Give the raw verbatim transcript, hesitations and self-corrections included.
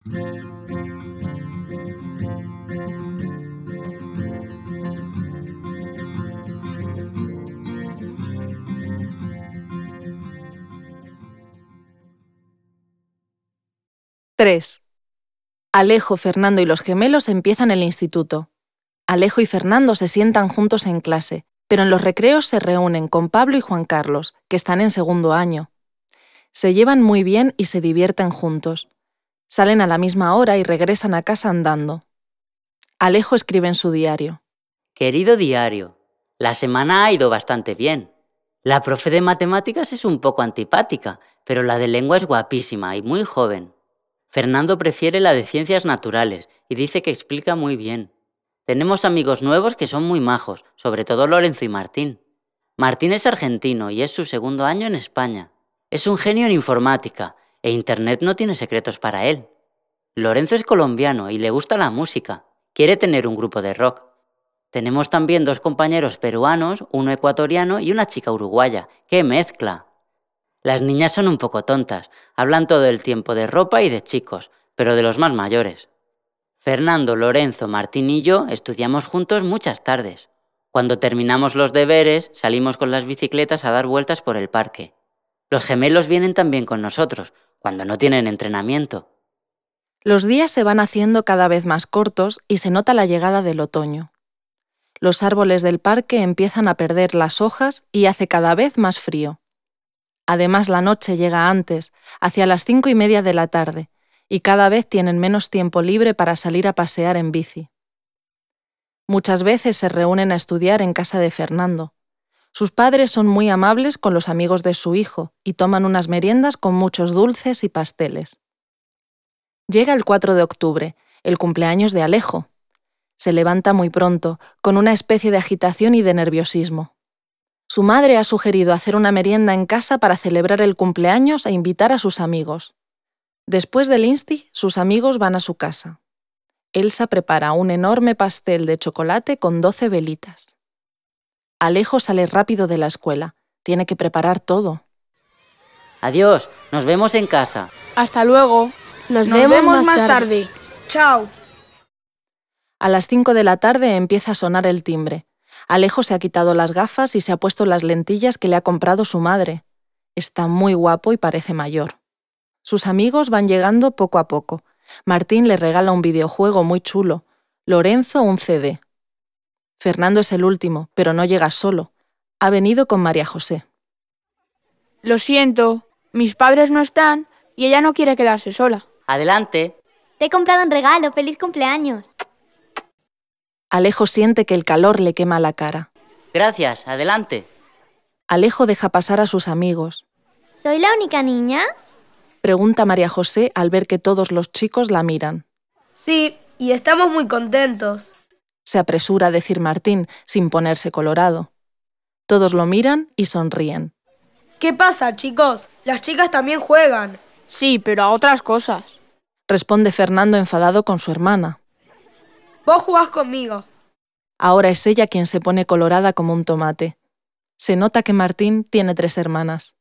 tres. Alejo, Fernando y los gemelos empiezan el instituto. Alejo y Fernando se sientan juntos en clase, pero en los recreos se reúnen con Pablo y Juan Carlos, que están en segundo año. Se llevan muy bien y se divierten juntos. Salen a la misma hora y regresan a casa andando. Alejo escribe en su diario. Querido diario, la semana ha ido bastante bien. La profe de matemáticas es un poco antipática, pero la de lengua es guapísima y muy joven. Fernando prefiere la de ciencias naturales y dice que explica muy bien. Tenemos amigos nuevos que son muy majos, sobre todo Lorenzo y Martín. Martín es argentino y es su segundo año en España. Es un genio en informática e Internet no tiene secretos para él. Lorenzo es colombiano y le gusta la música. Quiere tener un grupo de rock. Tenemos también dos compañeros peruanos, uno ecuatoriano y una chica uruguaya. ¡Qué mezcla! Las niñas son un poco tontas, hablan todo el tiempo de ropa y de chicos, pero de los más mayores. Fernando, Lorenzo, Martín y yo estudiamos juntos muchas tardes. Cuando terminamos los deberes, salimos con las bicicletas a dar vueltas por el parque. Los gemelos vienen también con nosotros, cuando no tienen entrenamiento. Los días se van haciendo cada vez más cortos y se nota la llegada del otoño. Los árboles del parque empiezan a perder las hojas y hace cada vez más frío. Además, la noche llega antes, hacia las cinco y media de la tarde, y cada vez tienen menos tiempo libre para salir a pasear en bici. Muchas veces se reúnen a estudiar en casa de Fernando. Sus padres son muy amables con los amigos de su hijo y toman unas meriendas con muchos dulces y pasteles. Llega el cuatro de octubre, el cumpleaños de Alejo. Se levanta muy pronto, con una especie de agitación y de nerviosismo. Su madre ha sugerido hacer una merienda en casa para celebrar el cumpleaños e invitar a sus amigos. Después del insti, sus amigos van a su casa. Elsa prepara un enorme pastel de chocolate con doce velitas. Alejo sale rápido de la escuela. Tiene que preparar todo. Adiós, nos vemos en casa. Hasta luego. Nos, Nos vemos, vemos más más tarde. tarde. Chao. A las cinco de la tarde empieza a sonar el timbre. Alejo se ha quitado las gafas y se ha puesto las lentillas que le ha comprado su madre. Está muy guapo y parece mayor. Sus amigos van llegando poco a poco. Martín le regala un videojuego muy chulo. Lorenzo un ce de. Fernando es el último, pero no llega solo. Ha venido con María José. Lo siento, mis padres no están y ella no quiere quedarse sola. Adelante. Te he comprado un regalo. ¡Feliz cumpleaños! Alejo siente que el calor le quema la cara. Gracias, adelante. Alejo deja pasar a sus amigos. ¿Soy la única niña? Pregunta María José al ver que todos los chicos la miran. Sí, y estamos muy contentos. Se apresura a decir Martín, sin ponerse colorado. Todos lo miran y sonríen. ¿Qué pasa, chicos? Las chicas también juegan. Sí, pero a otras cosas. Responde Fernando enfadado con su hermana. Vos jugás conmigo. Ahora es ella quien se pone colorada como un tomate. Se nota que Martín tiene tres hermanas.